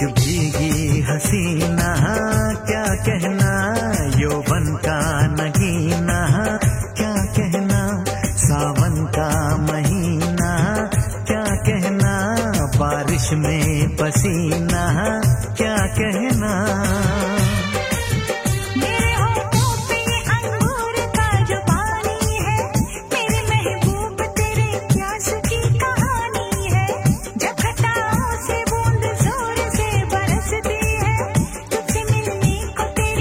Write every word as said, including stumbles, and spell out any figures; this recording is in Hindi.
एक भीगी हसीना, क्या कहना यौवन का नगीना, क्या कहना सावन का महीना, क्या कहना बारिश में पसीना, क्या कहना